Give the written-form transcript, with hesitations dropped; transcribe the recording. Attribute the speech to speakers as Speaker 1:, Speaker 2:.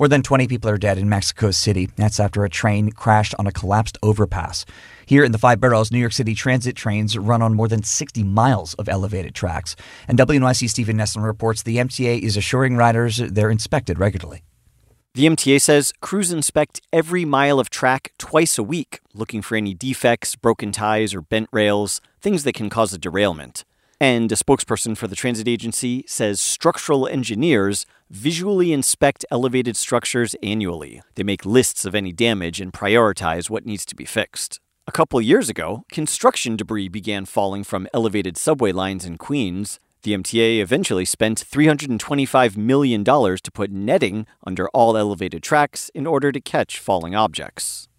Speaker 1: More than 20 people are dead in Mexico City. That's after a train crashed on a collapsed overpass. Here in the five boroughs, New York City Transit trains run on more than 60 miles of elevated tracks. And WNYC Stephen Nesson reports the MTA is assuring riders they're inspected regularly.
Speaker 2: The MTA says crews inspect every mile of track twice a week, looking for any defects, broken ties, or bent rails, things that can cause a derailment. And a spokesperson for the transit agency says structural engineers visually inspect elevated structures annually. They make lists of any damage and prioritize what needs to be fixed. A couple years ago, construction debris began falling from elevated subway lines in Queens. The MTA eventually spent $325 million to put netting under all elevated tracks in order to catch falling objects.